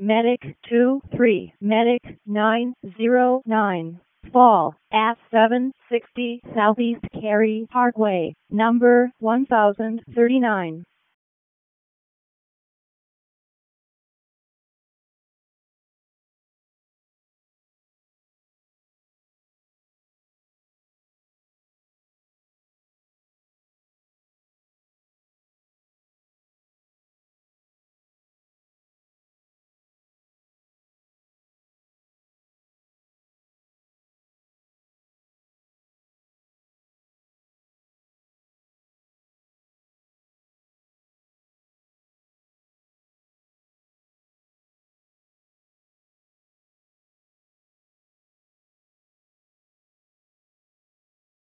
Medic 23, Medic 909. Fall at 760 Southeast Cary Parkway, number 1039.